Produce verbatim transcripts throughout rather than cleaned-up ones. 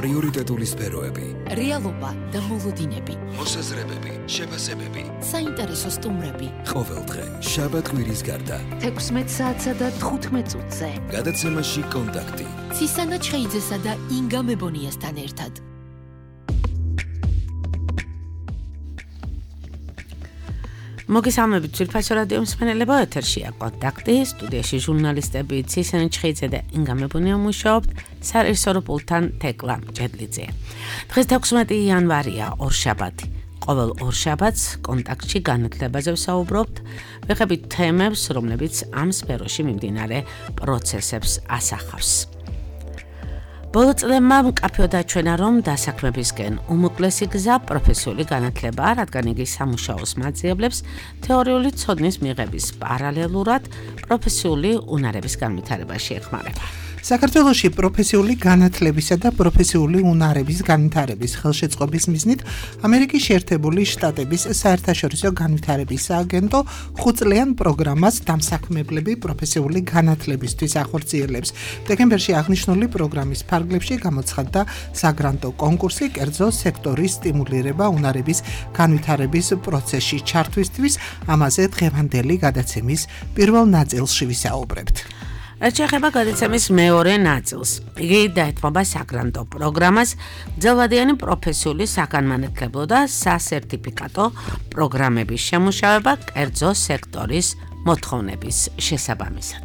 პრიორიტეტული სფეროები, რეალობა და მოლოდინები, მოსაზრებები, შეფასებები, საინტერესო სტუმრები. ყოველდღე შაბათ-კვირის გარდა თექვსმეტ საათსა და თხუთმეტ წუთზე გადაცემაში კონტაქტი ცისანა ჩხეიძესა და ინგა მებონიასთან ერთად. მოგესალმებით ძვირფასო რადიო მსმენელებო, ეთერშია კონტაქტი, სტუდიაში ჟურნალისტები ცისანა ჩხეიძე და ინგა მებონია მუშაობთ, სარეჟისორო პულტთან თეკლა მჭედლიძე. დღეს თექვსმეტი იანვარია, ორშაბათი. ყოველ ორშაბათს კონტაქტში განათლებაზე ვსაუბრობთ, ვეხებით თემებს, რომლებიც ამ სფეროში მიმდინარე პროცესებს ასახავს. ბოლო წლებმა მკაფიო დაჩვენა, რომ დასაქმებისკენ უმოკლესი გზა პროფესიული განათლებაა, რადგან იგი სამუშაოს მაძიებლებს თეორიული ცოდნის მიღების პარალელურად პროფესიული უნარების განვითარებაში ეხმარება. საქართველოში პროფესიული განათლებისა და პროფესიული უნარების განვითარების ხელშეწყობის მიზნით ამერიკის შეერთებული შტატების საერთაშორისო განვითარების სააგენტო ხუთწლიან პროგრამას დამსაქმებლები პროფესიული განათლებისთვის ახორციელებს. დეკემბერში აღნიშნული პროგრამის ფარგლებში გამოცხადდა საგრანტო კონკურსი კერძო სექტორის სტიმულირება უნარების განვითარების პროცესში ჩართვისთვის. ამაზე დღევანდელი გადაცემის პირველ ნაწილში ვისაუბრებთ. რაც შეეხება გადაცემის მეორე ნაწილს, იგი დაეთმობა საგრანტო პროგრამას გრძელვადიანი პროფესიული საგანმანათლებლო და სასერტიფიკატო პროგრამების შემუშავება კერძო სექტორის მოთხოვნების შესაბამისად.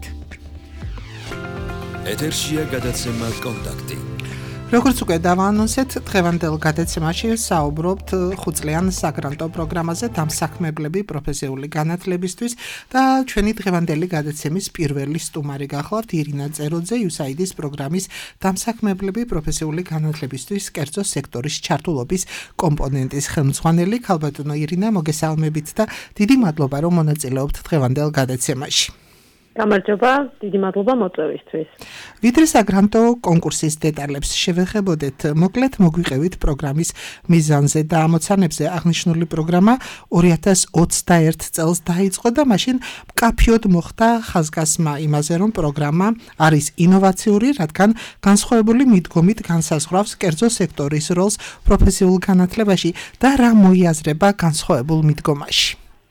ეთერშია გადაცემა კონტაქტი. როგორც უკვე დავაანონსეთ, დღევანდელ გადაცემაში საუბრობთ ხუთწლიან საგრანტო პროგრამაზე დამსაქმებლები პროფესიული განათლებისთვის და ჩვენი დღევანდელი გადაცემის პირველი სტუმარი გახლავთ ირინა წეროძე, იუ ეს აი დი-ის პროგრამის დამსაქმებლები პროფესიული განათლებისთვის კერძო სექტორის ჩართულობის კომპონენტის ხელმძღვანელი. ქალბატონო ირინა, მოგესალმებით და დიდი მადლობა, რომ მონაწილეობთ დღევანდელ გადაცემაში. გამარჯობა, დიდი მადლობა მოწვევისთვის. ვიდრე საგრანტო კონკურსის დეტალებს შევეხებოდეთ, მოკლედ მოგვიყევით პროგრამის მიზანზე და ამოცანებზე. აღნიშნული პროგრამა ორი ათას ოცდაერთ წელს დაიწყო და მაშინ მკაფიოდ მოხდა ხაზგასმა იმაზე, რომ პროგრამა არის ინოვაციური, რადგან განსხვავებული მიდგომით განსაზღვრავს კერძო სექტორის როლს პროფესიულ განათლებაში და რა მოიაზრება განსხვავებულ მიდგომაში.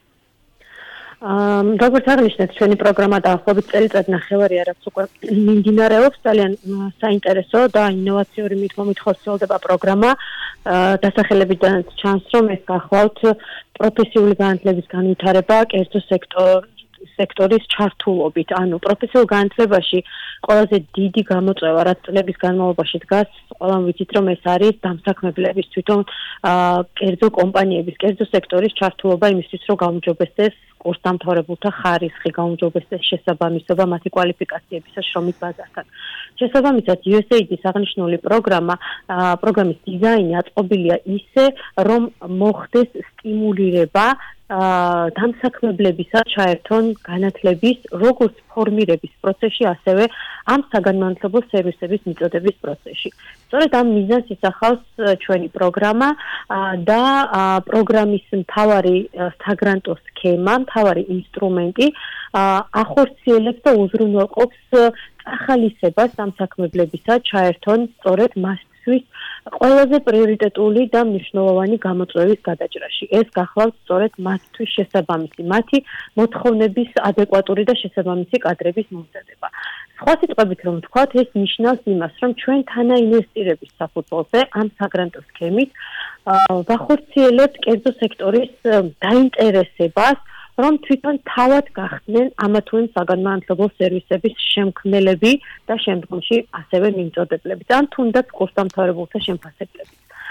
Um, როგორც აღნიშნეთ, ჩვენი პროგრამა დაახლოებით წელიწად ნახევარია, რაც უკვე მიმდინარეობს. ძალიან საინტერესო და ინოვაციური მიდგომით ხორციელდება პროგრამა. დასახელებიდან ჩანს, რომ ეს გახლავთ პროფესიული განათლების განვითარება კერძო სექტორ სექტორის ჩართულობით. ანუ პროფესიულ განათლებაში ყველაზე დიდი გამოწვევა, რაც წლების განმავლობაში დგას, ყველამ ვიცით, რომ ეს არის დამსაქმებლების თვითონ კერძო კომპანიების, კერძო სექტორის ჩართულობა იმისთვის, რომ გაუმჯობესდეს კურსდამთავრებულთა ხარისხი, გაუმჯობესდეს შესაბამისობა მათი კვალიფიკაციების და შრომის ბაზასთან. შესაბამისად, იუ ეს აი დი-ის აღნიშნული პროგრამა, პროგრამის დიზაინი აწყობილია ისე, რომ მოხდეს სტიმულირება დამსაქმებლებისა ჩაერთონ განათლების როგორც ფორმირების პროცესში, ასევე ამ საგანმანათლებლო სერვისების მიწოდების პროცესში. სწორედ ამ მიზანს ისახავს ჩვენი პროგრამა და პროგრამის მთავარი საგრანტო სქემა, მთავარი ინსტრუმენტი ახორციელებს და უზრუნველყოფს ახალისებას დამსაქმებლებისა ჩაერთონ სწორედ მასთვის ყველაზე პრიორიტეტული და მნიშვნელოვანი გამოწვევის გადაჭრაში. ეს გახლავთ სწორედ მათთვის შესაბამისი, მათი მოთხოვნების ადეკვატური და შესაბამისი კადრების მომზადება. სხვა სიტყვებით რომ ვთქვათ, ეს ნიშნავს იმას, რომ ჩვენ თანაინვესტირების საფუძველზე ამ საგრანტო სქემით ვახორციელებთ კერძო სექტორის დაინტერესებას, რომ თვითონ თავად გახდნენ ამა თუ იმ საგანმანათლებლო სერვისების შემქმნელები და შემდგომში ასევე მიმწოდებლები და თუნდაც კურსდამთავრებულთა შემფასებლები.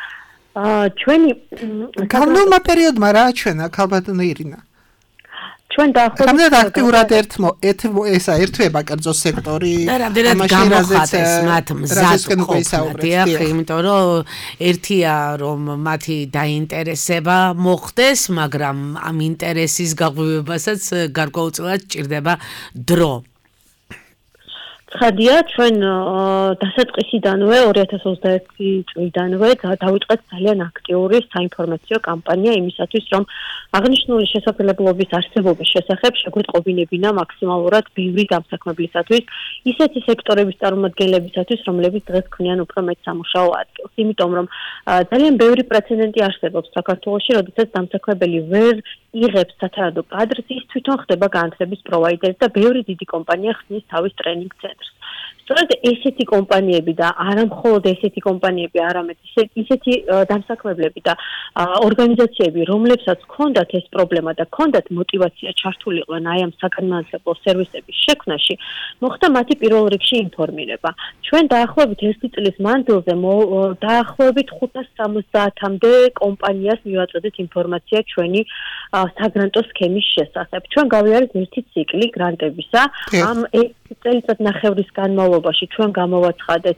ჩვენი განვლილმა პერიოდმა რა აჩვენა, ქალბატონო ირინა? ჩვენ დაახლოებით რამდენად აქტიურად ერთმო ესა ერთვება კერძო სექტორი და რამდენად გამოხატეს მათ მზადყოფნად, იმიტომ რომ ერთია რომ მათი დაინტერესება მოხდეს, მაგრამ ამ ინტერესის გაღვივებასაც გარკვეულწილად ჭირდება დრო. ცხადია, ჩვენ დასაწყისიდანვე ორი ათას ოცდაერთი წლიდანვე დავიწყეთ ძალიან აქტიური საინფორმაციო კამპანია იმისათვის, რომ აღნიშნული შესაძლებლობის არსებობის შესახებ შეგვეტყობინებინა მაქსიმალურად ბევრი დამსაქმებლისათვის, ისეთი სექტორების წარმომადგენლებისათვის, რომლებიც დღეს ქმნიან უფრო მეტ სამუშაო ადგილს. იმიტომ რომ ძალიან ბევრი პრეცედენტი არსებობს საქართველოში, როდესაც დამსაქმებელი ვერ იღებს სათანადო კადრს, ის თვითონ ხდება განათლების პროვაიდერი და ბევრი დიდი კომპანია ხსნის თავის ტრენინგ ცენტრს. სწორედ ესეთი კომპანიები და არა მხოლოდ ესეთი კომპანიები, არამედ ისეთი დამსაქმებლები და ორგანიზაციები, რომლებსაც ჰქონდათ ეს პრობლემა და ჰქონდათ мотиваცია ჩართულიყვნენ აი ამ საგანმანათლებლო სერვისების შექმნაში, მოხდა მათი პირველ რიგში ინფორმირება. ჩვენ დაახლოებით ერთი წლის მანძილზე დაახლოებით ხუთას სამოცდაათამდე კომპანიას მივაწოდეთ ინფორმაცია ჩვენი საგრანტო სქემის შესახებ. ჩვენ გავიარეთ ერთი ციკლი გრანტებისა. ამ წელიწად ნახევრის განმავლობაში ჩვენ გამოვაცხადეთ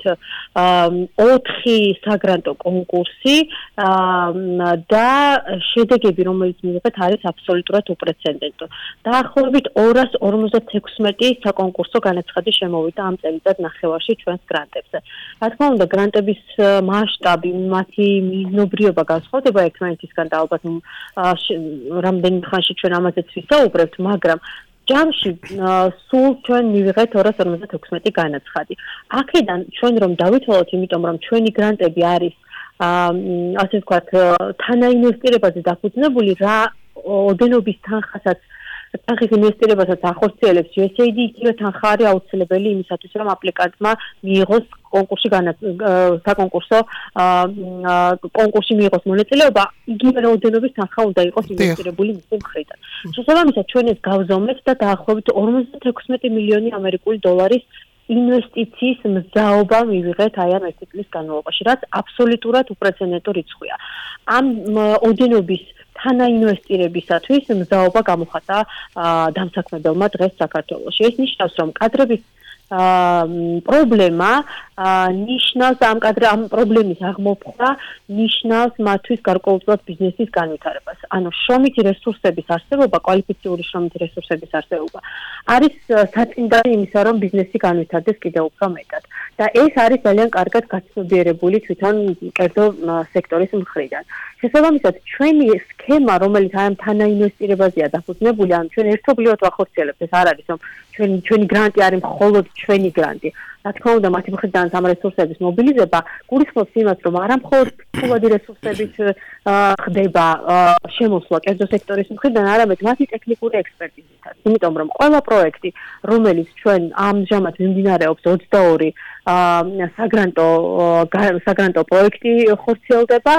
ოთხი საგრანტო კონკურსი და შედეგები, რომელიც მივიღეთ, არის აბსოლუტურად უპრეცედენტო. დაახლოებით ორას ორმოცდათექვსმეტი საკონკურსო განაცხადი შემოვიდა ამ წელიწად ნახევარში ჩვენს გრანტებზე. რა თქმა უნდა, გრანტების მასშტაბი, მათი მიზნობრიობა განსხვავდება ერთმანეთისგან და ალბათ რამდენიმე ხანში ჩვენ ამაზეც ვისაუბრებთ, მაგრამ ჯამში სულ ჩვენ მივიღეთ ორას ორმოცდათექვსმეტი განაცხადი. აქედან ჩვენ რომ დავითვალოთ, იმიტომ რომ ჩვენი გრანტები არის ასე ვთქვათ, თანაინვესტირებაზე დაფუძნებული, რა ოდენობის თანხასაც თანხის ინვესტირებასაც ახორციელებს U S A I D, იგივე თანხა არის აუცილებელი იმისათვის, რომ აპლიკანტმა მიიღოს კონკურსში საკონკურსო კონკურსში მიიღოს მონაწილეობა, იგივე ოდენობის თანხა უნდა იყოს ინვესტირებული მისი მხრიდან. შესაბამისად, ჩვენ ეს გავზომეთ და დაახლოებით ორმოცდათექვსმეტი მილიონი ამერიკული დოლარის ინვესტიციის მზაობა მივიღეთ აი ამ ერთი წლის განმავლობაში, რაც აბსოლუტურად უპრეცედენტო რიცხვია. ამ ოდენობის თანაინვესტირებისათვის მზაობა გამოხატა დამსაქმებელმა დღეს საქართველოში. ეს ნიშნავს, რომ კადრების პრობლემა ნიშნავს ამ კადრ ამ პრობლემის აღმოფხვრა ნიშნავს მათთვის გარკვეულწილად ბიზნესის განვითარებას. ანუ შრომითი რესურსების არსებობა, კვალიფიციური შრომითი რესურსების არსებობა არის საწინდარი იმისა, რომ ბიზნესი განვითარდეს კიდევ უფრო მეტად. და ეს არის ძალიან კარგად გაცნობიერებული თვითონ კერძო სექტორის მხრიდან. შესაბამისად, ჩვენი სქემა, რომელიც აი ამ თანაინვესტირებაზეა დაფუძნებული, ან ჩვენ ერთობლივად ვახორციელებთ, ეს არ არის, რომ ჩვენი ჩვენი გრანტი არის მხოლოდ ჩვენი გრანტი. რა თქმა უნდა, მათი მხრიდან ამ რესურსების მობილიზება გულისხმობს იმას, რომ არა მხოლოდ ფულადი რესურსებით ხდება შემოსვლა კერძო სექტორის მხრიდან, არამედ მათი ტექნიკური ექსპერტიზითაც. იმიტომ რომ ყველა პროექტი, რომელიც ჩვენ ამჟამად მიმდინარეობს ოცდაორი საგრანტო საგრანტო პროექტი ხორციელდება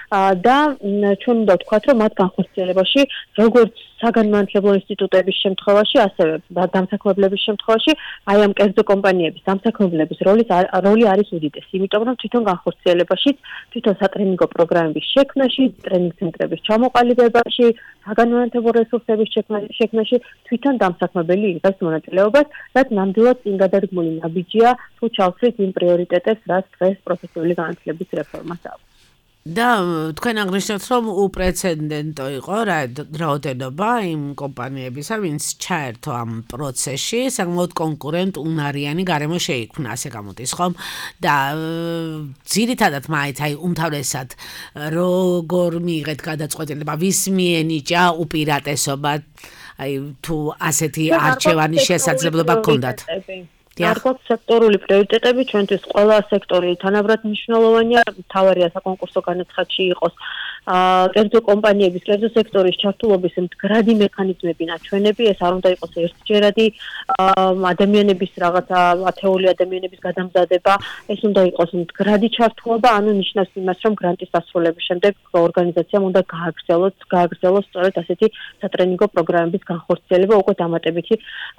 და ჩვენ უნდა ვთქვათ, რომ მათ განხორციელებაში როგორც საგანმანათლებლო ინსტიტუტების შემთხვევაში, ასევე დამსაქმებლების შემთხვევაში, აი ამ კერძო კომპანიების დამსაქმებლების როლი როლი არის უდიდესი, იმიტომ რომ თვითონ განხორციელებაში, თვითონ სატრენინგო პროგრამების შექმნაში, ტრენინგ ცენტრების ჩამოყალიბებაში, საგანმანათლებლო რესურსების შექმნაში თვითონ დამსაქმებელი იღებს მონაწილეობას, რაც ნამდვილად წინგადადგმული ნაბიჯია თუ ჩავცვლით იმ პრიორიტეტებს, რაც დღეს პროფესიული განათლების რეფორმას აქვს. და თქვენ აღნიშნავთ, რომ უპრეცედენტო იყო რაოდენობა იმ კომპანიებისა, ვინც ჩაერთო ამ პროცესში, საკმაოდ კონკურენტ უნარიანი გარემო შეიქმნა, ასე გამოდის, ხომ? და ძირითადად მაინც აი უმთავრესად როგორ მიიღეთ გადაწყვეტილება, ვის მიენიჭა უპირატესობა, აი თუ ასეთი არჩევანის შესაძლებლობა გქონდათ? გარკვეულ სექტორული პრიორიტეტები ჩვენთვის ყველა სექტორი თანაბრად მნიშვნელოვანია, მთავარია საკონკურსო განაცხადში იყოს კერძო კომპანიების, კერძო სექტორის ჩართულობის მდგრადი მექანიზმები, ნაჩვენები, ეს არ უნდა იყოს ერთჯერადი ადამიანების რაღაცა ათეული ადამიანების გადამზადება, ეს უნდა იყოს მდგრადი ჩართულობა, ანუ ნიშნავს იმას, რომ გრანტის დასრულების შემდეგ ორგანიზაციამ უნდა გააგრძელოს, გააგრძელოს სწორედ ასეთი სატრენინგო პროგრამების განხორციელება უკვე დამატებითი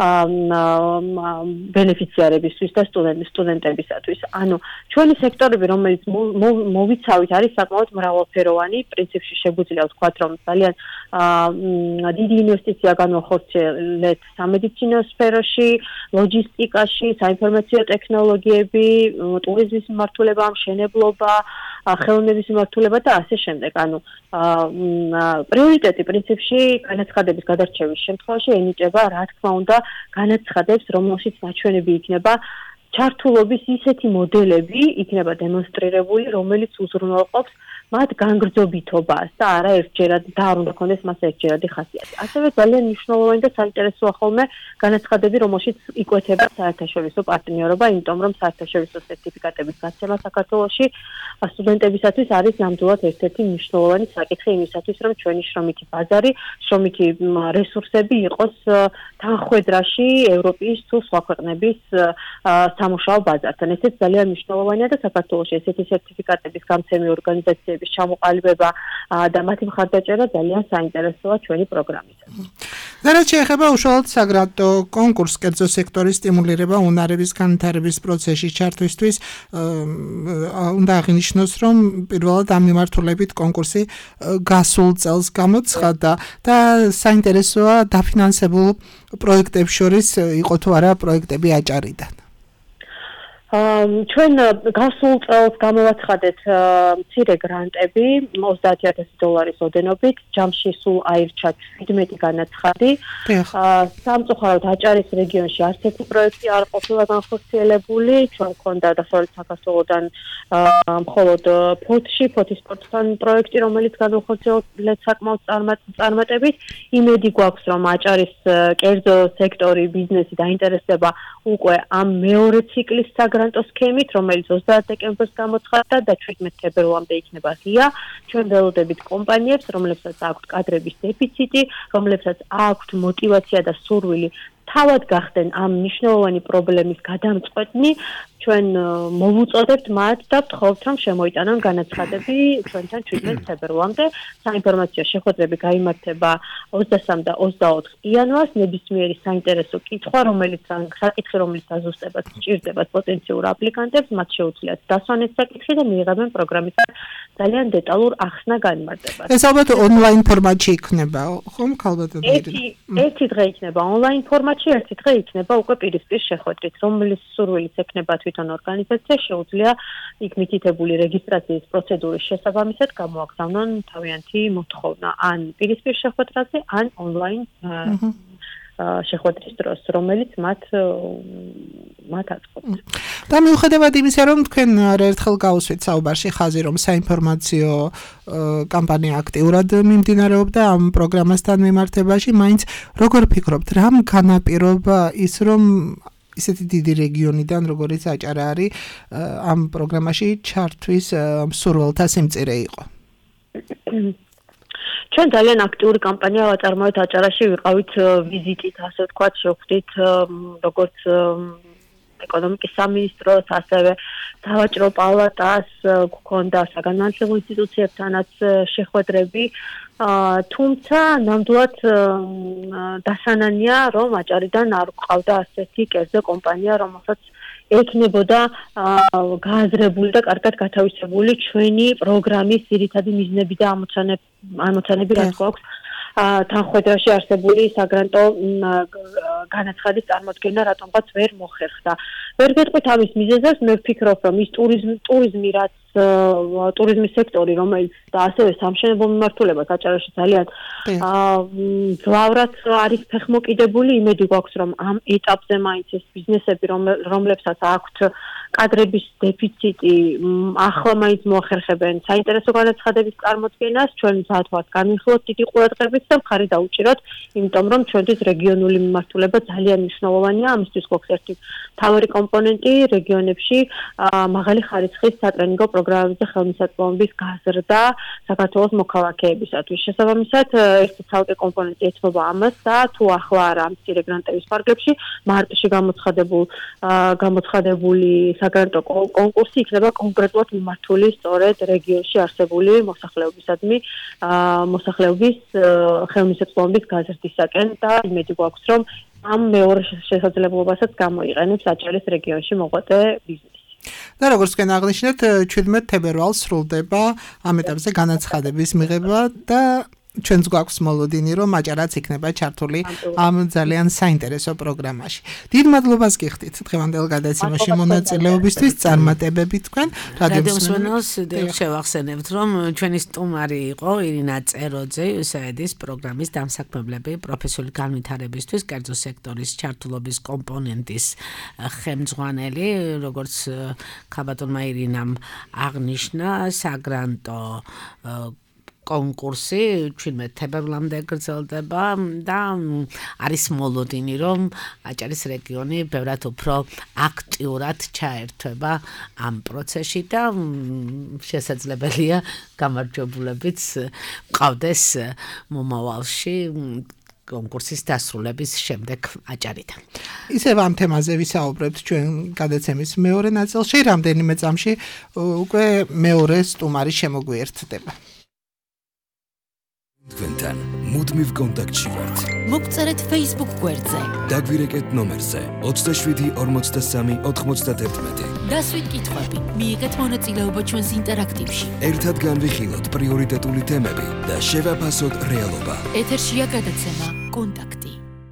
ბენეფიციარებისთვის და სტუდენტებისათვის. ანუ ჩვენი სექტორები, რომელიც მოვიცავით, არის საკმაოდ მრავალფეროვანი. პრინციპში შეგვიძლია ვთქვათ, რომ ძალიან დიდი ინვესტიცია განვახორციელეთ სამედიცინო სფეროში, ლოჯისტიკაში, საინფორმაციო ტექნოლოგიები, ტურიზმის მიმართულება, მშენებლობა, ხელოვნების მიმართულება და ასე შემდეგ. ანუ პრიორიტეტი პრინციპში განაცხადების გადარჩევის შემთხვევაში ენიჭება, რა თქმა უნდა, განაცხადებს, რომელშიც ნაჩვენები იქნება ჩართულობის ისეთი მოდელები იქნება დემონსტრირებული, რომელიც უზრუნველყოფს მათ განგრძობითობას და არა ერთჯერად და არ უნდა ქონდეს მას ერთჯერადი ხასიათი. ასევე ძალიან მნიშვნელოვანი და საინტერესოა ხოლმე განაცხადები, რომელშიც იკვეთება საერთაშორისო პარტნიორობა, იმიტომ რომ საერთაშორისო სერტიფიკატების გაცემა საქართველოში სტუდენტებისათვის არის ნამდვილად ერთ-ერთი მნიშვნელოვანი საკითხი იმისათვის, რომ ჩვენი შრომითი ბაზარი, შრომითი რესურსები იყოს თანხვედრაში ევროპის თუ სხვა ქვეყნების სამუშაო ბაზართან. ესეც ძალიან მნიშვნელოვანია და საქართველოში ესეთი სერტიფიკატების გამცემი ორგანიზაციების ჩამოყალიბება და მათი მხარდაჭერა ძალიან საინტერესოა ჩვენი პროგრამისათვის. და რაც შეეხება უშუალოდ საგრანტო კონკურსს, კერძო სექტორის სტიმულირება უნარების განვითარების პროცესში ჩართვისთვის, უნდა აღინიშნოს, რომ პირველად ამ მიმართულებით კონკურსი გასულ წელს გამოცხადდა და საინტერესოა დაფინანსებულ პროექტებს შორის იყო თუ არა პროექტები აჭარიდან. ჩვენ გასულ წელს გამოვაცხადეთ მცირე გრანტები ოცდაათი ათასი დოლარის ოდენობით, ჯამში სულ აირჩა შვიდმეტი განაცხადი. სამწუხაროდ აჭარის რეგიონში არც ერთი პროექტი არ ყოფილა განხორციელებული, ჩვენ გვქონდა დასავლეთ საქართველოდან მხოლოდ ფოთში, ფოთის სპორტთან პროექტი, რომელიც განხორციელდა საკმაოდ წარმატებით. იმედი გვაქვს, რომ აჭარის კერძო სექტორი, ბიზნესი დაინტერესდება უკვე ამ მეორე ციკლის საგრანტო სქემით, რომელიც ოცდაათ დეკემბერს გამოცხადდა და შვიდმეტი თებერვალამდე იქნება ღია. ჩვენ ველოდებით კომპანიებს, რომლებსაც აქვთ კადრების დეფიციტი, რომლებსაც აქვთ мотиваცია და სურვილი თავად გახდნენ ამ მნიშვნელოვანი პრობლემის გადამწყვეტნი, ჩვენ მოვუწოდებთ მათ და ვთხოვთ, რომ შემოიტანონ განაცხადები ჩვენთან შვიდმეტი თებერვალამდე. საინფორმაციო შეხვედრები გაიმართება ოცდასამი და ოცდაოთხ იანვარს. ნებისმიერი საინტერესო კითხვა, რომელიც საკითხი, რომელიც აზუსტებას სჭირდებათ პოტენციურ აპლიკანტებს, მათ შეუძლიათ დასვან ეს საკითხი და მიიღებენ პროგრამის ძალიან დეტალურ ახსნა განმარტებას. ეს ალბათ ონლაინ ფორმატში იქნება, ხომ ქალბატონო? ერთი ერთი დღე იქნება ონლაინ ფორმატში, ერთი დღე იქნება უკვე პირისპირ შეხვედრით, რომლის სურვილიც ექნება თვითონ ორგანიზაცია შეუძლია იქ მითითებული რეგისტრაციის პროცედურის შესაბამისად გამოაგზავნონ თავიანთი მოთხოვნა ან პირისპირ შეხვედრაზე, ან ონლაინ შეხვედრის დროს, რომელიც მათ მათ აწყობს. და მიუხედავად იმისა, რომ თქვენ არაერთხელ გავუსვით საუბარში ხაზი, რომ საინფორმაციო კამპანია აქტიურად მიმდინარეობდა ამ პროგრამასთან მიმართებაში, მაინც როგორ ფიქრობთ, რამ განაპირობა ის, რომ ისეთი დიდი რეგიონიდან, როგორც აჭარა არის, ამ პროგრამაში ჩართვის მსურველთა სიმწირე იყო? ჩვენ ძალიან აქტიური კამპანია ვაწარმოეთ აჭარაში, ვიყავით ვიზიტით, ასე ვთქვათ, შევხვდით როგორც ეკონომიკის სამინისტროს, ასევე სავაჭრო პალატას, გვქონდა საგანმანათლებლო ინსტიტუციებთანაც შეხვედრები, თუმცა ნამდვილად დასანანია, რომ აჭარიდან არ გვყავდა ასეთი კერძო კომპანია, რომელსაც ექნებოდა გააზრებული და კარგად გათავისებული ჩვენი პროგრამის ძირითადი მიზნები და ამოცანები, რაც გვაქვს თანხმედრაში არსებული საგრანტო განაცხადის წარმოქმნა რატომღაც ვერ მოხერხდა. ვერ გეტყვით ამის მიზეზებს, მე ვფიქრობ, რომ ის ტურიზმი, ტურიზმი რაც ტურიზმის სექტორი, რომელიც და ასევე სამშენებლო მიმართულება აჭარაში ძალიან ძლავრად არის ფეხმოკიდებული, იმედი გვაქვს, რომ ამ ეტაპზე მაინც ეს ბიზნესები, რომლებსაც აქვთ კადრების დეფიციტი, ახლა მაინც მოახერხებენ საინტერესო განაცხადების წარმოქმნას, ჩვენ მზად ვართ განვიხილოთ დიდი ყურადღებით და მხარი დაუჭიროთ, იმიტომ რომ ჩვენთვის რეგიონული მიმართულება ძალიან მნიშვნელოვანია, ამისთვის გვაქვს ერთი მთავარი კომპონენტი რეგიონებში მაღალი ხარისხის სატრენინგო პროგრამების და ხელმისაწვდომობის გაზრდა საქართველოს მოქალაქეებისათვის. შესაბამისად, ერთი ცალკე კომპონენტი ეთმობა ამას და თუ ახლა არა ამ მცირე გრანტების ფარგლებში, მარტში გამოცხადებულ გამოცხადებული საგრანტო კონკურსი იქნება კონკრეტულად მიმართული სწორედ რეგიონში არსებული მოსახლეობისადმი მოსახლეობის ხელმისაწვდომობის გაზრდისაკენ და იმედი გვაქვს, რომ ამ მეორე შესაძლებლობასაც გამოიყენებს აჭარის რეგიონში მოღვაწე ბიზნესი. და როგორც თქვენ აღნიშნეთ, შვიდმეტი თებერვალს სრულდება ამ ეტაპზე განაცხადების მიღება და ჩვენს გვაქვს მოლოდინი, რომ აჭარაც იქნება ჩართული ამ ძალიან საინტერესო პროგრამაში. დიდ მადლობას გიხდით დღევანდელ გადაცემაში მონაწილეობისთვის, წარმატებები თქვენ. რადიო მსმენელს შევახსენებთ, რომ ჩვენი სტუმარი იყო ირინა წეროძე, იუ ეს აი დი-ის პროგრამის დამსაქმებლები პროფესიული განვითარებისთვის კერძო სექტორის ჩართულობის კომპონენტის ხელმძღვანელი, როგორც ქაბატონმა ირინამ აღნიშნა, საგრანტო კონკურსი ჩვენმე თებერვლამდე გრძელდება და არის მოლოდინი, რომ აჭარის რეგიონი ბევრად უფრო აქტიურად ჩაერთვება ამ პროცესში და შესაძლებელია გამარჯვებულებიც მყავდეს მომავალში კონკურსის დასრულების შემდეგ აჭარიდან. ისევ ამ თემაზე ვისაუბრებთ ჩვენ გადაცემის მეორე ნაწილში, რამდენიმე წამში უკვე მეორე სტუმარი შემოგვიერთდება. თქვენთან მუდმივ კონტაქტში ვართ. მოგწერეთ Facebook გვერდზე. დაგვირეკეთ ნომერზე ოცდაშვიდი ორმოცდასამი ოთხმოცდაათერთმეტი. დასვით კითხვები, მიიღეთ მონაწილეობა ჩვენს ინტერაქტივში. ერთად განვიხილოთ პრიორიტეტული თემები და შევაფასოთ რეალობა. ეთერშია გადაცემა კონტაქტი.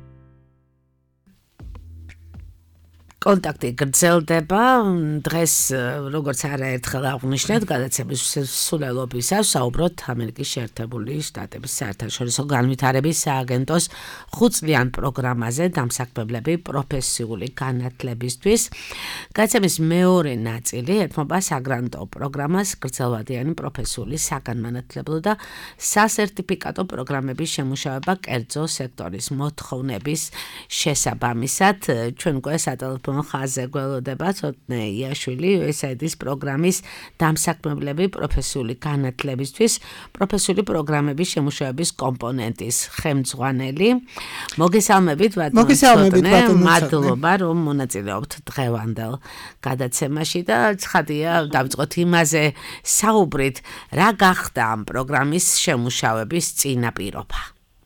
კონტაქტი გრძელდება დღეს როგორც არაერთხელ აღვნიშნეთ გადაცემის სრულელობისას საუბრობთ ამერიკის შეერთებული შტატების საერთაშორისო განვითარების სააგენტოს ხუთწლიან პროგრამაზე დამსაქმებლები პროფესიული განათლებისთვის. გადაცემის მეორე ნაწილი ეთმობა საგრანტო პროგრამას გრძელვადიანი პროფესიული საგანმანათლებლო და სასერტიფიკატო პროგრამების შემუშავება კერძო სექტორის მოთხოვნების შესაბამისად. ჩვენ უკვე სატელეფონო ხაზზე გველოდება ცოტნე იაშვილი, იუ ეს აი დი-ის პროგრამის დამსაქმებლები პროფესიული განათლებისთვის პროფესიული პროგრამების შემუშავების კომპონენტის ხელმძღვანელი. მოგესალმებით ბატონო. მოგესალმებით ბატონო. მადლობა რომ მონაწილეობთ დღევანდელ გადაცემაში და ცხადია დავიწყოთ იმაზე საუბრით, რა გახდა ამ პროგრამის შემუშავების წინაპირობა.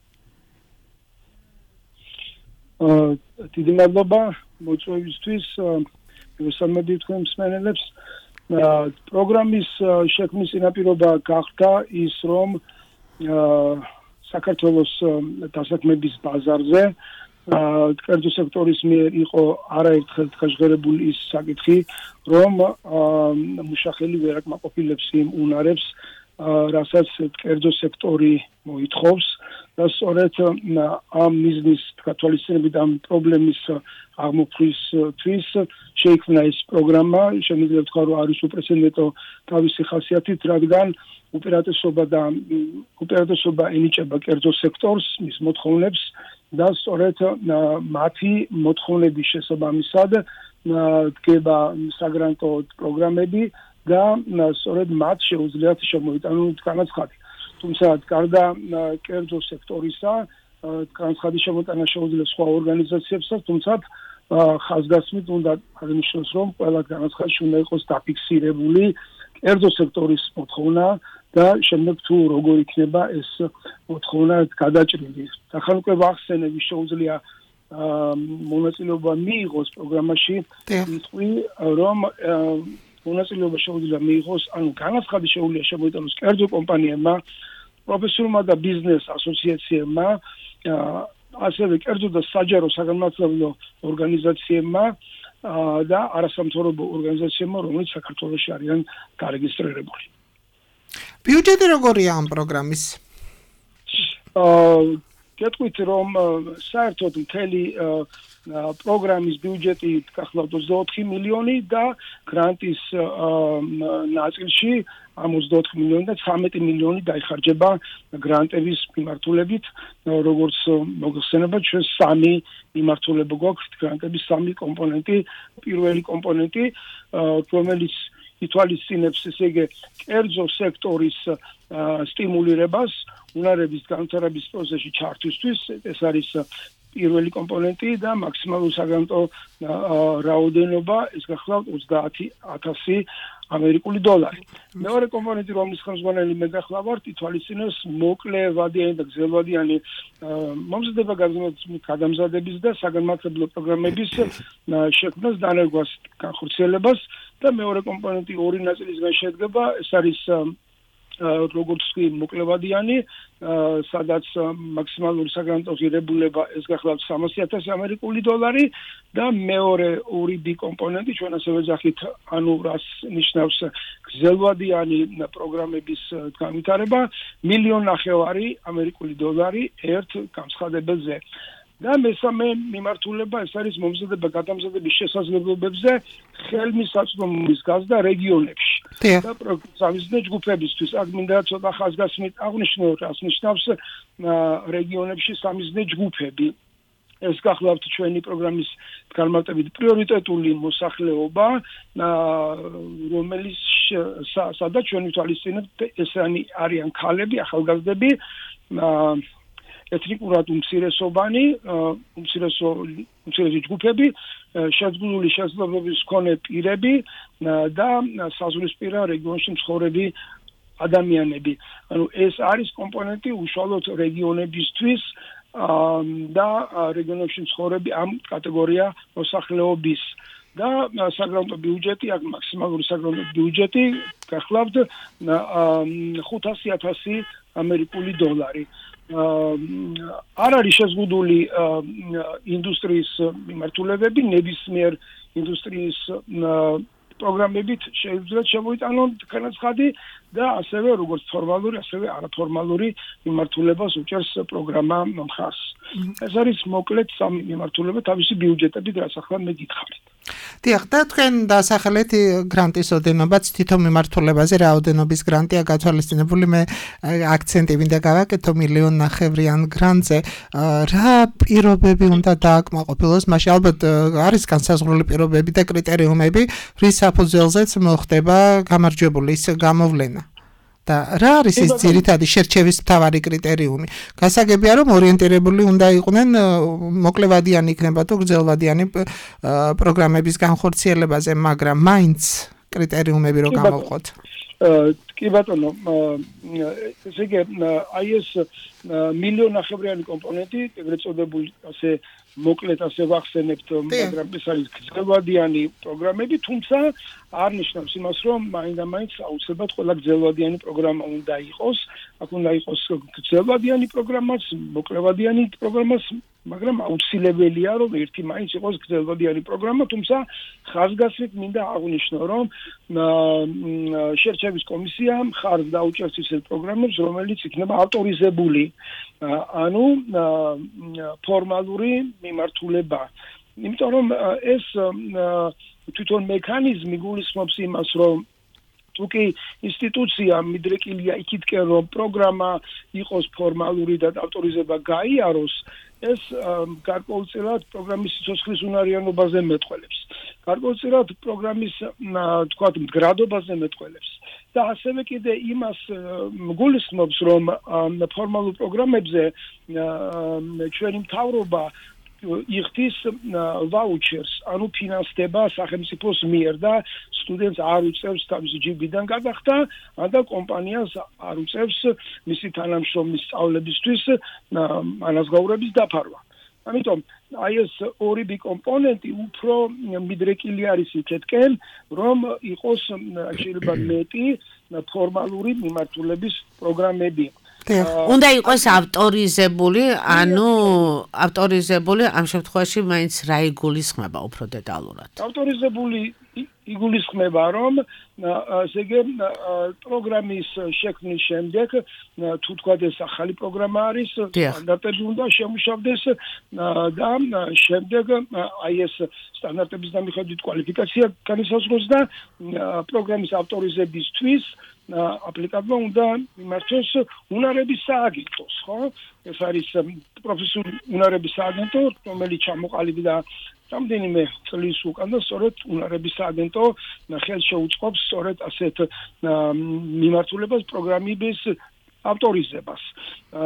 დიდი მადლობა მოწვევისთვის, მოგესალმებით თქვენ მსმენელებს. პროგრამის შექმნის წინაპირობა გახდა ის, რომ საქართველოს დასაქმების ბაზარზე კერძო სექტორის მიერ იყო არაერთხელ გაჟღერებული ის საკითხი, რომ მუშახელი ვერ აკმაყოფილებს იმ უნარებს, რასაც კერძო სექტორი მოითხოვს. და სწორედ ამ მიზნის გათვალისწინებით ამ პრობლემის აღმოფხვისთვის შეიქმნა ეს პროგრამა. შემიძლია ვთქვა, რომ არის უპრეცედენტო თავისი ხასიათით, რადგან უპირატესობა და უპირატესობა ენიჭება კერძო სექტორს, მის მოთხოვნებს და სწორედ მათი მოთხოვნების შესაბამისად დგება საგრანტო პროგრამები და სწორედ მათ შეუძლიათ შემოიტანონ განაცხადი. თუმცა გარდა კერძო სექტორისა, განაცხადის შემოტანა შეუძლია სხვა ორგანიზაციებსაც, თუმცა ხაზგასმით უნდა აღნიშნოს, რომ ყველა განაცხადში უნდა იყოს დაფიქსირებული კერძო სექტორის მოთხოვნა და შემდეგ თუ როგორ იქნება ეს მოთხოვნა გადაჭრილი. ახლა უკვე ვახსენები შეუძლია მონაწილეობა მიიღოს პროგრამაში, იტყვი, რომ მონაწილეობა შეუძლია მიიღოს, ანუ განაცხადი შეუძლია შემოიტანოს კერძო კომპანიებმა, პროფესიულმა და ბიზნეს ასოციაციებმა, ასევე კერძო და საჯარო საგანმანათლებლო ორგანიზაციებმა და არასამთავრობო ორგანიზაციებმა, რომლებიც საქართველოში არიან გარეგისტრირებული. ბიუჯეტი როგორია ამ პროგრამის? გეტყვით, რომ საერთოდ მთელი პროგრამის ბიუჯეტი გახლავთ ოცდაოთხი მილიონი და გრანტის ნაწილში ამ ოცდაოთხი მილიონი და ცხრამეტი მილიონი დაიხარჯება გრანტების მიმართულებით, როგორც მოგხსენება, ჩვენ სამი მიმართულება გვაქვს გრანტების სამი კომპონენტი. პირველი კომპონენტი, რომელიც ითვალისწინებს, ესე იგი, კერძო სექტორის სტიმულირებას, უნარების განვითარების პროცესში ჩართვისთვის, ეს არის პირველი კომპონენტი და მაქსიმალური საგრანტო რაოდენობა ეს გახლავთ ოცდაათი ათასი ამერიკული დოლარი. მეორე კომპონენტი, რომლის ხელმძღვანელი მე გახლავართ, ითვალისწინებს მოკლევადიანი და გრძელვადიანი მომზადება გადამზადების და საგანმანათლებლო პროგრამების შექმნას, დანერგვას, განხორციელებას და მეორე კომპონენტი ორი ნაწილისგან შედგება, ეს არის როგორც კი მოკლევადიანი, სადაც მაქსიმალური საგრანტო ღირებულება ეს გახლავთ სამასი ათასი ამერიკული დოლარი და მეორე ორი B კომპონენტი ჩვენ ასევე ვეძახით, ანუ რას ნიშნავს გრძელვადიანი პროგრამების განვითარება, მილიონ ნახევარი ამერიკული დოლარი ერთ გამცხადებელზე. და მესამე მიმართულება ეს არის მომზადება გადამზადების შესაძლებლობებზე ხელმისაწვდომობის გაზრდა რეგიონებში. და სამიზნე ჯგუფებისთვის აქ მინდა ცოტა ხაზგასმით აღვნიშნო, რას ნიშნავს რეგიონებში სამიზნე ჯგუფები. ეს გახლავთ ჩვენი პროგრამის განმარტებით პრიორიტეტული მოსახლეობა, რომელიც სადაც ჩვენი თვალისწინებთ ესენი არიან ქალები, ახალგაზრდები, ეთნიკურად უმცირესობანი, უმცირესო უმცირესი ჯგუფები, შეზღუდული შესაძლებლობის მქონე პირები და საზღვრისპირა რეგიონში მცხოვრები ადამიანები. ანუ ეს არის კომპონენტი უშუალოდ რეგიონებისთვის და რეგიონებში მცხოვრები ამ კატეგორია მოსახლეობის. და საგრანტო ბიუჯეტი, აქ მაქსიმალური საგრანტო ბიუჯეტი გახლავთ ხუთასი ათასი ამერიკული დოლარი. არ არის შეზღუდული ინდუსტრიის მიმართულებები, ნებისმიერ ინდუსტრიის პროგრამებით შეიძლება შემოიტანონ განაცხადი და ასევე როგორც ფორმალური, ასევე არაფორმალური მიმართულებას უჭერს პროგრამა მხარს. ეს არის მოკლედ სამი მიმართულება თავისი ბიუჯეტებით, რაც ახლა მე გითხარით. დიახ, და თქვენ დასახელეთ გრანტის ოდენობაც თითო მიმართულებაზე რაოდენობის გრანტია გათვალისწინებული, მე აქცენტი მინდა გავაკეთო მილიონ ნახევრიან გრანტზე. რა პირობები უნდა დააკმაყოფილოს? მაშინ ალბათ არის განსაზღვრული პირობები და კრიტერიუმები, რის საფუძველზეც მოხდება გამარჯვებულის გამოვლენა. და რა არის ეს ძირითადი შერჩევის მთავარი კრიტერიუმი? გასაგებია, რომ ორიენტირებული უნდა იყვნენ მოკლევადიანი იქნება თუ გრძელვადიანი პროგრამების განხორციელებაზე, მაგრამ მაინც კრიტერიუმები რო გამოვყოთ. კი ბატონო, ესე იგი, აი ეს მილიონ ნახევრიანი კომპონენტი, ეგრეთ წოდებული ასე მოკლედ ასე ვახსენებთ, მაგრამ ეს არის გრძელვადიანი პროგრამები, თუმცა არ ნიშნავს იმას, რომ მაინდა-მაინც აუცილებლად ყველა გრძელვადიანი პროგრამა უნდა იყოს, აქ უნდა იყოს გრძელვადიანი პროგრამაც, მოკლევადიანი პროგრამაც, მაგრამ აუცილებელია, რომ ერთი მაინც იყოს გრძელვადიანი პროგრამა, თუმცა ხაზგასმით მინდა აღვნიშნო, რომ შერჩევის კომისია მხარს დაუჭერს ისეთ პროგრამებს, რომელიც იქნება ავტორიზებული, ანუ ფორმალური მიმართულება. იმიტომ რომ ეს თვითონ მექანიზმი გულისხმობს იმას, რომ თუკი ინსტიტუცია მიდრეკილია იქითკენ, რომ პროგრამა იყოს ფორმალური და ავტორიზება გაიაროს, ეს გარკვეულწილად პროგრამის სიცოცხლის უნარიანობაზე მეტყველებს. გარკვეულწილად პროგრამის თქვათ მდგრადობაზე მეტყველებს. და ასევე კიდე იმას გულისხმობს, რომ ფორმალურ პროგრამებზე ჩვენი მთავრობა იხდის ვაუჩერს, ანუ ფინანსდება სახელმწიფოს მიერ და სტუდენტს არ უწევს თავისი ჯიბიდან გადახდა, და კომპანიას არ უწევს მისი თანამშრომლის სწავლებისთვის ანაზღაურების დაფარვა. ამიტომ აი ეს ორი B კომპონენტი უფრო მიდრეკილი არის იქეთკენ, რომ იყოს შეიძლება მეტი ფორმალური მიმართულების პროგრამები. უნდა იყოს ავტორიზებული, ანუ ავტორიზებული ამ შემთხვევაში მაინც რა იგულისხმება უფრო დეტალურად? ავტორიზებული იგულისხმება, რომ ესე იგი პროგრამის შექმნის შემდეგ თუ თქვათ ეს ახალი პროგრამა არის, სტანდარტები უნდა შემუშავდეს და შემდეგ აი ეს სტანდარტების დამიხადვით კვალიფიკაცია განისაზღვროს და პროგრამის ავტორიზებისთვის აპლიკანტმა უნდა მიმართოს უნარების სააგენტოს, ხო? ეს არის პროფესიული უნარების სააგენტო, რომელიც ჩამოყალიბდა რამდენიმე წლის უკან და სწორედ უნარების სააგენტო ხელს შეუწყობს სწორედ ასეთ მიმართულებას პროგრამების ავტორიზებას.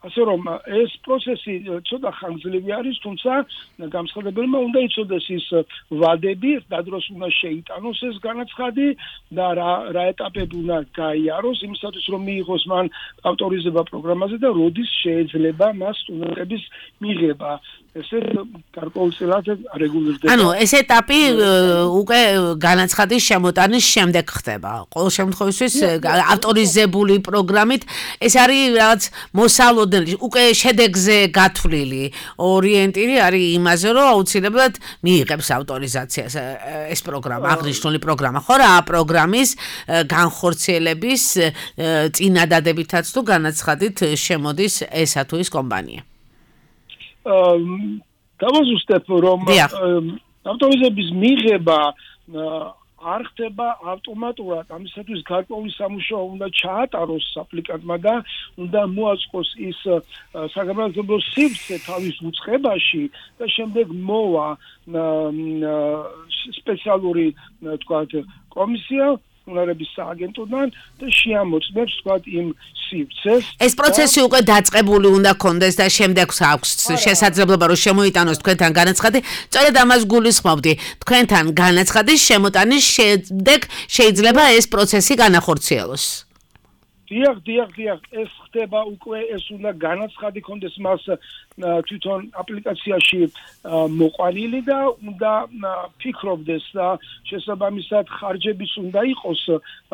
ასე რომ ეს პროცესი ცოტა ხანგრძლივი არის, თუმცა გამსხელებელმა უნდა იცოდეს ის ვადები, დადროს უნდა შეიტანოს ეს განაცხადი და რა რა ეტაპები უნდა გაიაროს იმისათვის რომ მიიღოს მან ავტორიზება პროგრამაზე და როდის შეიძლება მას სტუდენტების მიღება. ესე გარკვეულწილად რეგულირდება. ანუ ეს ეტაპი უკვე განაცხადის შემოტანის შემდეგ ხდება. ყოველ შემთხვევაში ავტორიზებული პროგრამით ეს არის რაღაც მოსალოდნელი, უკვე შედეგზე გათვლილი ორიენტირი არის იმაზე, რომ აუცილებლად მიიღებს ავტორიზაციას ეს პროგრამა, აღნიშნული პროგრამა. ხო რა, პროგრამის განხორციელების წინადადებითაც თუ განაცხადით შემოდის ესა თუ ის კომპანია. დავაზუსტებ რომ ავტორიზების მიღება არ ხდება ავტომატურად, ამისათვის გარკვეული სამუშაო უნდა ჩაატაროს აპლიკანტმა და უნდა მოაწყოს ის საგამოძიებო სივრცე თავის უწყებაში და შემდეგ მოვა სპეციალური თქვათ კომისია უნარების სააგენტოდან და შეამოწმებს თქვათ იმ სივრცეს. ეს პროცესი უკვე დაწყებული უნდა კონდეს და შემდეგ აქვს შესაძლებლობა რომ შემოიტანოს თქვენთან განაცხადი. სწორედ ამას გულისხმობდი. თქვენთან განაცხადის შემოტანის შემდეგ შეიძლება ეს პროცესი განახორციელოს. დიახ, დიახ, დიახ, ეს ხდება უკვე, ეს უნდა განაცხადი კონდეს მას თვითონ აპლიკაციაში მოყვანილი და უნდა ფიქრობდეს და შესაბამისად ხარჯებიც უნდა იყოს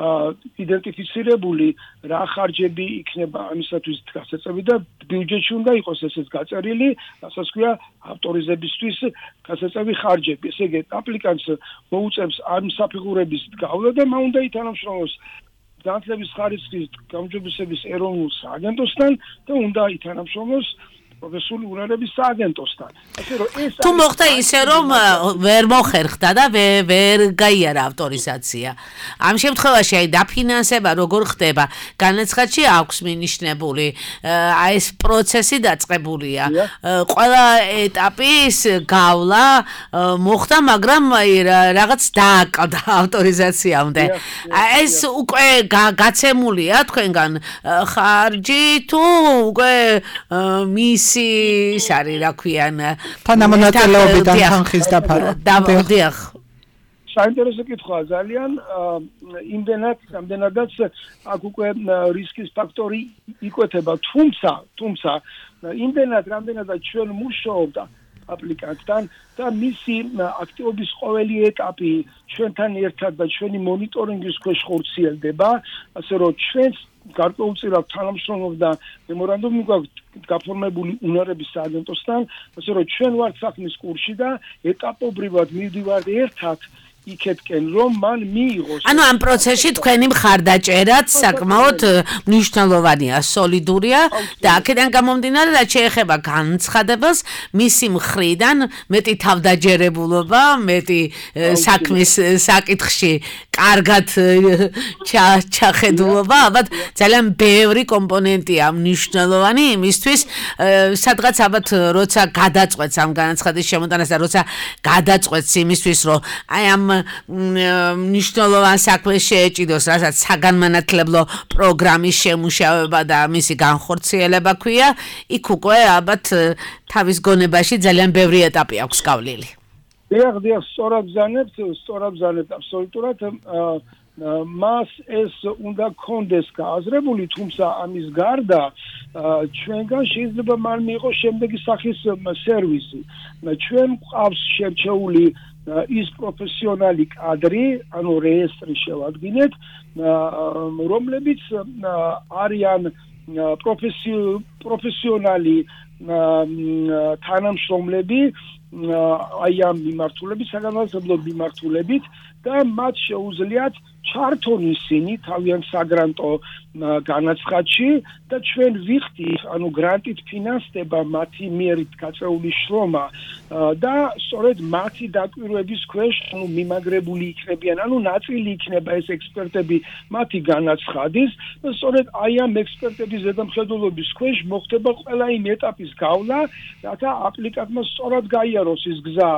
იდენტიფიცირებული, რა ხარჯები იქნება ამისათვის გასაწევი და ბიუჯეტში უნდა იყოს ესეც გაწერილი, რასაც ქვია ავტორიზებისთვის გასაწევი ხარჯები. ესე იგი, აპლიკანტს მოუწევს ამ საფიგურების გავლა და მან უნდა ითანამშრომლოს განათლების ხარისხის გამარჯვებისების ეროვნულ სააგენტოსთან და უნდა ითანამშრომლოს პროფესიული უნარების სააგენტოსთან. ასე რომ ეს თუ მოხდა ისე რომ ვერ მოხერხდა და ვერ გაიარა ავტორიზაცია. ამ შემთხვევაში აი დაფინანსება როგორ ხდება? განაცხადში აქვს მინიშნებული, აი ეს პროცესი დაწყებულია. ყველა ეტაპის გავლა მოხდა, მაგრამ აი რაღაც დააკავდა ავტორიზაციამდე. ეს უკვე გაცემულია თქვენგან ხარჯი თუ უკვე მის ის არის რა ქვიან თანამონაწილეობიდან თანხის დაფარვა. დიახ. საინტერესო კითხვაა ძალიან. იმდენად, რამდენადაც აქ უკვე რისკის ფაქტორი იკვეთება, თუმცა, თუმცა იმდენად, რამდენადაც ჩვენ მუშაობდა აპლიკანტთან და მისი აქტივობის ყოველი ეტაპი ჩვენთან ერთად და ჩვენი მონიტორინგის ქვეშ ხორციელდება, ასე რომ ჩვენს გარკვეულწილად თანამშრომლობდა მემორანდუმი გვაქვს გაფორმებული უნარების სააგენტოსთან, ასე რომ ჩვენ ვართ საქმის კურსში და ეტაპობრივად მივდივართ ერთად იქეთკენ რომ მან მიიღოს. ანუ ამ პროცესში თქვენი მხარდაჭერაც საკმაოდ მნიშვნელოვანია, სოლიდურია და აქედან გამომდინარე რაც შეეხება განცხადებელს, მისი მხრიდან მეტი თავდაჯერებულობა, მეტი საქმის საკითხში კარგად ჩახედულობა, ალბათ ძალიან ბევრი კომპონენტია მნიშვნელოვანი იმისთვის, სადღაც ალბათ როცა გადაწყვეტს ამ განაცხადის შემოტანას და როცა გადაწყვეტს იმისთვის, რომ აი ამ მნიშვნელოვან საქმეს შეეჭიდოს, რასაც საგანმანათლებლო პროგრამის შემუშავება და მისი განხორციელება ქვია, იქ უკვე ალბათ თავის გონებაში ძალიან ბევრი ეტაპი აქვს გავლილი. დიახ, დიახ, სწორად ბრძანებთ, სწორად ბრძანებთ აბსოლუტურად. მას ეს უნდა კონდეს გააზრებული, თუმცა ამის გარდა ჩვენგან შეიძლება მან მიიღოს შემდეგი სახის სერვისი. ჩვენ გვყავს შერჩეული ის პროფესიონალი კადრი, ანუ რეესტრი შევადგინეთ, რომლებიც არიან პროფესიონალი თანამშრომლები აი ამ მიმართულებით, საგანმანათლებლო მიმართულებით და მათ შეუძლიათ ჩართონ ისინი თავიანთ საგრანტო განაცხადში და ჩვენ ვიხდით, ანუ გრანტით ფინანსდება მათი მიერ გაწეული შრომა და სწორედ მათი დაკვირვების ქვეშ ანუ მიმაგრებული იქნებიან, ანუ ნაწილი იქნება ეს ექსპერტები მათი განაცხადის და სწორედ აი ამ ექსპერტების ზედამხედველობის ქვეშ მოხდება ყველა იმ ეტაპის გავლა, რათა აპლიკანტმა სწორად გაიაროს ის გზა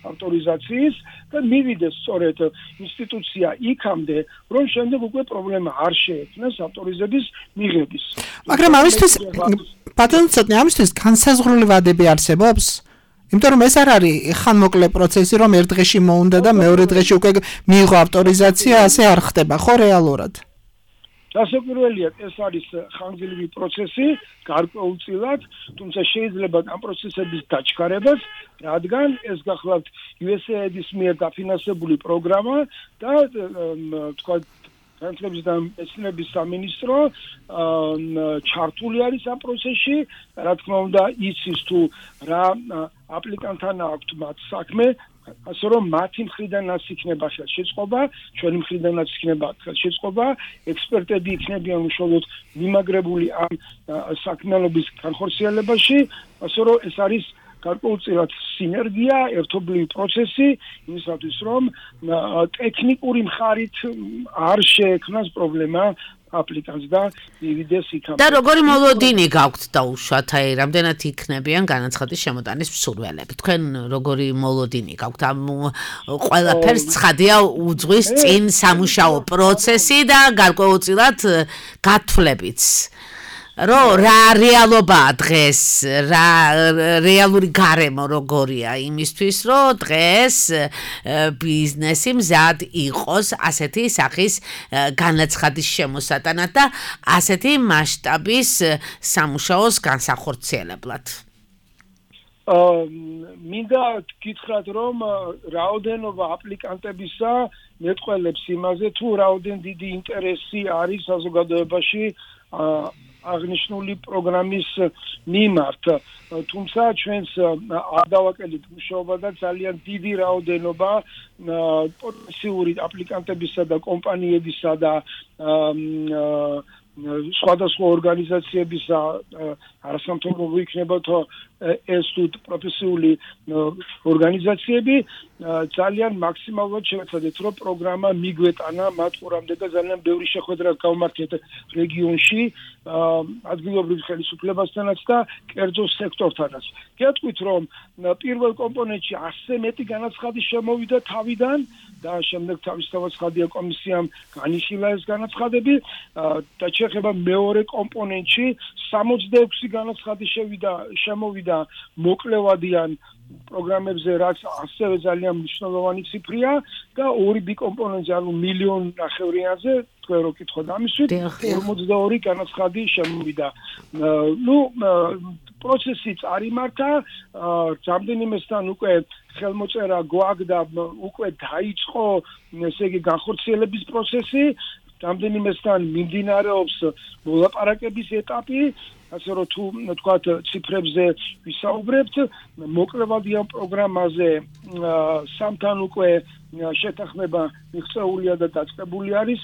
ავტორიზაციის და მივიდეს სწორედ ინსტიტუცია იქამდე, რომ შემდეგ უკვე პრობლემა არ შეექმნას ავტორიზების მიღების. მაგრამ ამისთვის ბატონო ცოტნე ამისთვის განსაზღვრული ვადები არსებობს? იმიტომ რომ ეს არ არის ხანმოკლე პროცესი, რომ ერთ დღეში მოუნდა და მეორე დღეში უკვე მიიღო ავტორიზაცია, ასე არ ხდება ხო რეალურად? დასაკვირველია, ეს არის ხანგრძლივი პროცესი, გარკვეულწილად, თუმცა შეიძლება ამ პროცესების დაჩქარებას, რადგან ეს გახლავთ იუ ეს έი აი-ის მიერ დაფინანსებული პროგრამა და თქვა განათლების და მეცნიერების სამინისტრო ჩართული არის ამ პროცესში, რა თქმა უნდა, იცის თუ რა აპლიკანტთან აქვთ მათ საქმე, ასე რომ მათი მხრიდანაც იქნება ხელშეწყობა, ჩვენი მხრიდანაც იქნება ხელშეწყობა, ექსპერტები იქნებიან უშუალოდ მიმაგრებული ამ საქმიანობის განხორციელებაში, ასე რომ ეს არის გარკვეულწილად სინერგია, ერთობლივი პროცესი, იმისათვის რომ ტექნიკური მხარით არ შეექმნას პრობლემა აპლიკანტს და მივიდეს იქამდე. და როგორი მოლოდინი გაქვთ დაუშვათ, აი, რამდენად იქნებიან განაცხადის შემოტანის მსურველები? თქვენ როგორი მოლოდინი გაქვთ? ამ ყველაფერს ცხადია უძღვის წინ სამუშაო პროცესი და გარკვეულწილად გათვლებიც. რო რა რეალობაა დღეს, რა რეალური გარემო როგორია იმისთვის, რომ დღეს ბიზნესი მზად იყოს ასეთი სახის განაცხადის შემოსატანად და ასეთი მასშტაბის სამუშაოს განსახორციელებლად. მინდა გითხრათ, რომ რაოდენობა აპლიკანტებისა მეტყველებს იმაზე, თუ რაოდენ დიდი ინტერესი არის საზოგადოებაში აღნიშნული პროგრამის მიმართ, თუმცა ჩვენს არ დავაკელით მუშაობა და ძალიან დიდი რაოდენობა პოტენციური აპლიკანტებისა და კომპანიებისა და სხვადასხვა ორგანიზაციებისა არასამთავრობო იქნება თუ ეს თუ პროფესიული ორგანიზაციები ძალიან მაქსიმალურად შევეცადეთ, რომ პროგრამა მიგვეტანა მათ ყურამდე და ძალიან ბევრი შეხვედრა გავმართეთ რეგიონში ადგილობრივ ხელისუფლებასთანაც და კერძო სექტორთანაც. გეტყვით, რომ პირველ კომპონენტში ასზე მეტი განაცხადი შემოვიდა თავიდან და შემდეგ თავისთავად ხადია კომისიამ განიხილა ეს განაცხადები და შეეხება მეორე კომპონენტში სამოცდაექვსი განაცხადი შევიდა შემოვიდა მოკლევადიან პროგრამებზე, რაც ასევე ძალიან მნიშვნელოვანი ციფრია და ორი ბი კომპონენტზე, ანუ მილიონ ნახევრიანზე, თქვენ რო კითხოთ ამისვით, ორმოცდაორი განაცხადი შემოვიდა. ნუ პროცესი წარიმართა, რამდენიმესთან უკვე ხელმოწერა გვაქვს და უკვე დაიწყო, ესე იგი, განხორციელების პროცესი, რამდენიმესთან მიმდინარეობს მოლაპარაკების ეტაპი, ასე რომ თუ თქვათ ციფრებზე ვისაუბრებთ, მოკლევადიან პროგრამაზე სამთან უკვე შეთანხმება მიღწეულია და დაწყებული არის,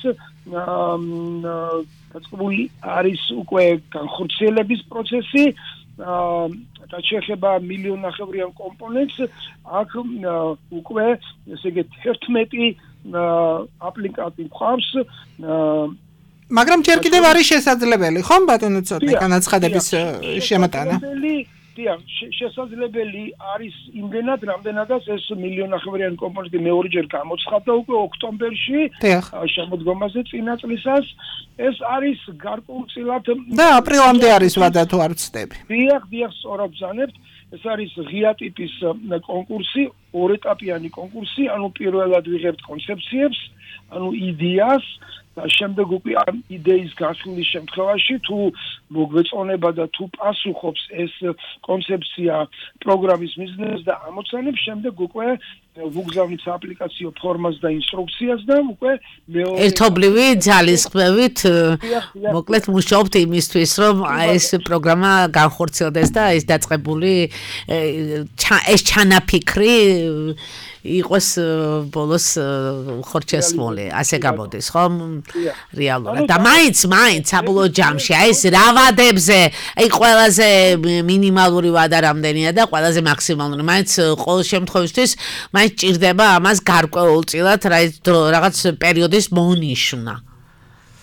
დაწყებული არის უკვე განხორციელების პროცესი და შეეხება მილიონ ნახევრიან კომპონენტს, აქ უკვე ესე იგი ერთმეტი აპლიკანტი გვყავს. მაგრამ ჯერ კიდევ არის შესაძლებელი, ხომ ბატონო ცოტნე განაცხადების შემოტანა? დიახ, შესაძლებელი არის იმდენად, რამდენადაც ეს მილიონ ნახევრიანი კომპონენტი მეორეჯერ გამოცხადდა უკვე ოქტომბერში შემოდგომაზე წინა წლისას. ეს არის გარკვეულწილად და აპრილამდე არის ვადა თუ არ ვცდები. დიახ, დიახ, სწორად ბრძანებთ. ეს არის ღია ტიპის კონკურსი, ორეტაპიანი კონკურსი, ანუ პირველად ვიღებთ კონცეფციებს, ანუ იდეას და შემდეგ უკვე ამ იდეის გასვლის შემთხვევაში თუ მოგვეწონება და თუ პასუხობს ეს კონცეფცია პროგრამის მიზნებს და ამოცანებს, შემდეგ უკვე ვუგზავნით აპლიკაციო ფორმას და ინსტრუქციას და უკვე მეორე ერთობლივი ძალისხმევით მოკლედ მუშაობთ იმისთვის, რომ ეს პროგრამა განხორციელდეს და ეს დაწყებული ეს ჩანაფიქრი იყოს ბოლოს ხორჩესმული, ასე გამოდის, ხო? რეალურად. და მაინც, მაინც საბოლოო ჯამში, აი ეს რა ვადებზე, აი ყველაზე მინიმალური ვადა რამდენია და ყველაზე მაქსიმალური. მაინც ყოველ შემთხვევაში მაინც ჭირდება ამას გარკვეულწილად რაღაც პერიოდის მონიშნა.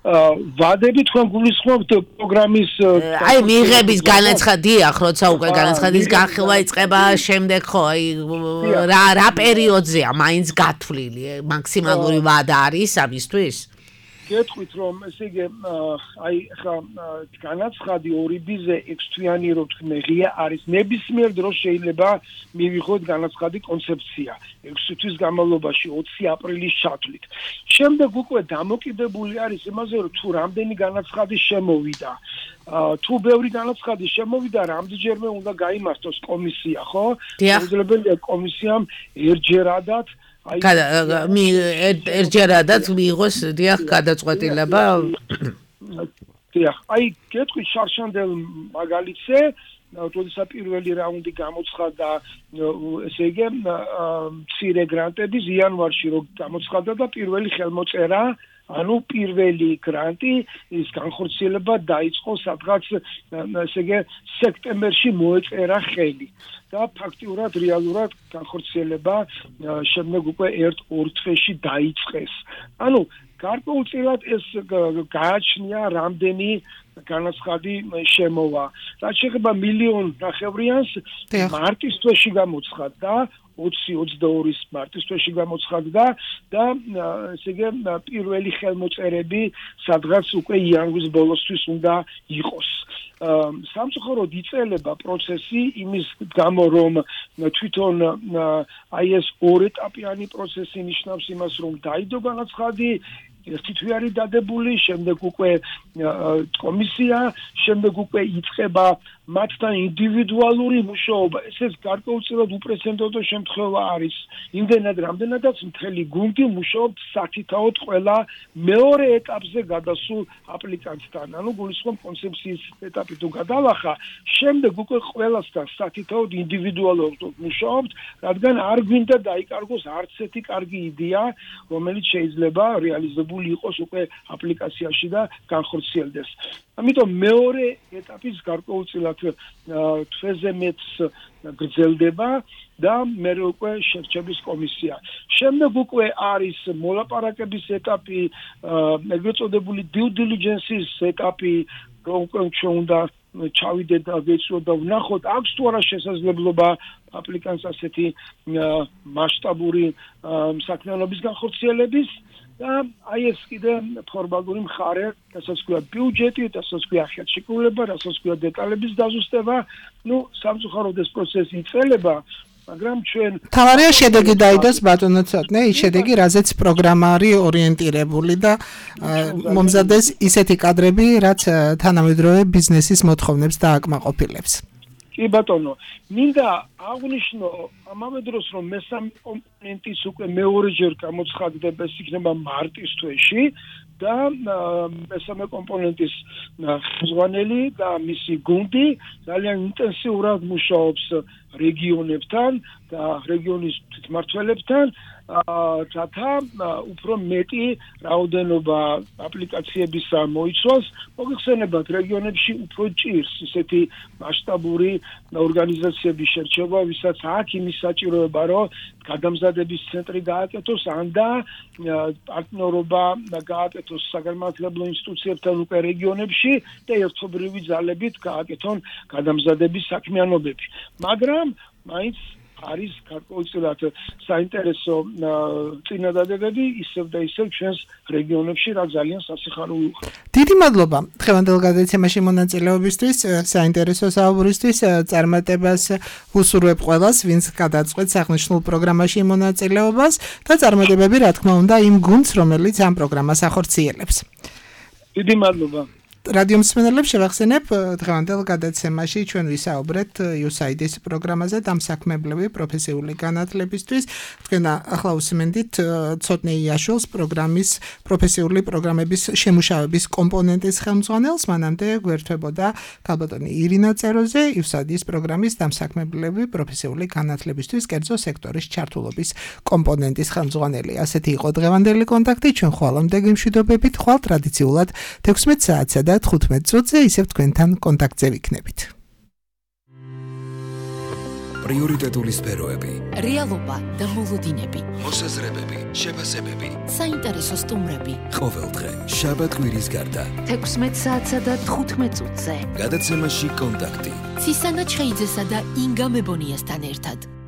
ვადები თქვენ გულისხმობთ პროგრამის აი მიღების განაცხადია, როცა უკვე განაცხადის განხილვა იწყება, შემდეგ ხო აი რა რა პერიოდზეა მაინც გათვლილი, მაქსიმალური ვადა არის ამისთვის? გეტყვით რომ ესე იგი აი ხა განაცხადი ორი ბიზე ექვს თვიანი რო თქვენ ღია არის ნებისმიერ დროს შეიძლება მივიღოთ განაცხადი კონცეფცია ექვსი თვის განმავლობაში ოცი აპრილის ჩათვლით. შემდეგ უკვე დამოკიდებული არის იმაზე რომ თუ რამდენი განაცხადი შემოვიდა. თუ ბევრი განაცხადი შემოვიდა, რამდენჯერმე უნდა გაიმართოს კომისია, ხო? შეუძლებელია კომისიამ ერთჯერადად მი ერთჯერადაც მიიღოს დიახ გადაწყვეტილება. დიახ, აი გეტყვით შარშანდელ მაგალითზე, როდესაც პირველი რაუნდი გამოცხადა, ესე იგი, მცირე გრანტების იანვარში რო გამოცხადა და პირველი ხელმოწერა ანუ პირველი გრანტი ის განხორციელება დაიწყო სადღაც ესე იგი სექტემბერში მოეწერა ხელი და ფაქტიურად რეალურად განხორციელება შემდეგ უკვე ერთ-ორ თვეში დაიწყეს. ანუ გარკვეულწილად ეს გააჩნია რამდენი განაცხადი შემოვა. რაც შეეხება მილიონ ნახევრიანს მარტის თვეში გამოცხადდა ოცი ოცდაორის მარტის თვეში გამოცხადდა და ესე იგი პირველი ხელმოწერები სადღაც უკვე იანვრის ბოლოსთვის უნდა იყოს. სამწუხაროდ იწელება პროცესი იმის გამო რომ თვითონ აი ეს ორეტაპიანი პროცესი ნიშნავს იმას რომ დაიდო განაცხადი ერთი თვე არის დადებული, შემდეგ უკვე კომისია, შემდეგ უკვე იწყება მათთან ინდივიდუალური მუშაობა. ეს გარკვეულწილად უპრეცედენტო შემთხვევა არის. იმდენად რამდენადაც მთელი გუნდი მუშაობს სათითაოდ ყველა მეორე ეტაპზე გადასულ აპლიკანტთან. ანუ გულისხმობ კონცეფციის ეტაპი თუ გადალახა, შემდეგ უკვე ყველასთან სათითაოდ ინდივიდუალურად მუშაობთ, რადგან არ გვინდა დაიკარგოს არც ერთი კარგი იდეა, რომელიც შეიძლება რეალიზებული იყოს უკვე აპლიკაციაში და განხორციელდეს. ამიტომ მეორე ეტაპის გარკვეულწილად თვეზე მეც გრძელდება და მე უკვე შერჩების კომისია. შემდეგ უკვე არის მოლაპარაკების ეტაპი, ეგრეთ წოდებული due diligence-ის ეტაპი, უკვე უნდა ჩავიდეთ და ვეცდოთ და ვნახოთ, აქვს თუ არა შესაძლებლობა აპლიკანტს ასეთი მასშტაბური საქმიანობის განხორციელების და აი ეს კიდე ფორმალური მხარე, რასაც ქვია ბიუჯეტი, რასაც ქვია ხელშეკრულება, რასაც ქვია დეტალების დაზუსტება, ну, სამწუხაროდ ეს პროცესი იწელება, მაგრამ ჩვენ თავარია შედეგი დაიდოს ბატონო ცოტნე, ის შედეგი, რაზეც პროგრამა არის ორიენტირებული და მომზადეს ისეთი კადრები, რაც თანამედროვე ბიზნესის მოთხოვნებს დააკმაყოფილებს. კი ბატონო, მინდა აღნიშნო ამავე დროს რომ მესამე კომპონენტის უკვე მეორეჯერ გამოცხადდება, ეს იქნება მარტის თვეში და მესამე კომპონენტის ხელმძღვანელი და მისი გუნდი ძალიან ინტენსიურად მუშაობს რეგიონებთან და რეგიონის თვითმმართველებთან რათა უფრო მეტი რაოდენობა აპლიკაციებისა მოიცვას. მოგეხსენებათ, რეგიონებში უფრო ჭირს ისეთი მასშტაბური ორგანიზაციების შერჩევა, ვისაც აქვს იმის საჭიროება, რომ გადამზადების ცენტრი გააკეთოს, ან და პარტნიორობა გააკეთოს საგანმანათლებლო ინსტიტუციებთან უკვე რეგიონებში და ერთობლივი ძალებით გააკეთონ გადამზადების საქმიანობები. მაგრამ მაინც არის გარკვეულწილად საინტერესო წინადადებები ისევ და ისევ ჩვენს რეგიონებში, რა ძალიან სასიხარულოა. დიდი მადლობა დღევანდელ გადაცემაში მონაწილეობისთვის, საინტერესო საუბრისთვის, წარმატებას ვუსურვებ ყველას, ვინც გადაწყვეტს აღნიშნულ პროგრამაში მონაწილეობას და წარმატებები, რა თქმა უნდა, იმ გუნდს, რომელიც ამ პროგრამას ახორციელებს. დიდი მადლობა. რადიო მსმენელებს შევახსენებ, დღევანდელ გადაცემაში ჩვენ ვისაუბრეთ იუ ეს აი დი-ის პროგრამაზე დამსაქმებლები პროფესიული განათლებისთვის. თქვენ ახლა უსმენთ ცოტნე იაშვილს, პროგრამის პროფესიული პროგრამების შემუშავების კომპონენტის ხელმძღვანელს, მანამდე გვერდებოდა ქალბატონი ირინა წეროზე, იუ ეს აი დი-ის პროგრამის დამსაქმებლები პროფესიული განათლებისთვის კერძო სექტორის ჩართულობის კომპონენტის ხელმძღვანელი. ასეთი იყო დღევანდელი კონტაქტი, ჩვენ ხვალამდე გემშვიდობებით, ხვალ ტრადიციულად თექვსმეტ საათსა და თხუთმეტ წუთზე ისევ თქვენთან კონტაქტზე ვიქნებით. პრიორიტეტული სფეროები, რეალობა და მოლოდინები, მოსაზრებები, შეფასებები. საინტერესო სტუმრები. ყოველდღე, შაბათ-კვირის გარდა. თექვსმეტ საათსა და თხუთმეტ წუთზე. გადაცემაში კონტაქტი. ცისანა ჩხეიძესა და ინგა მებონიასთან ერთად.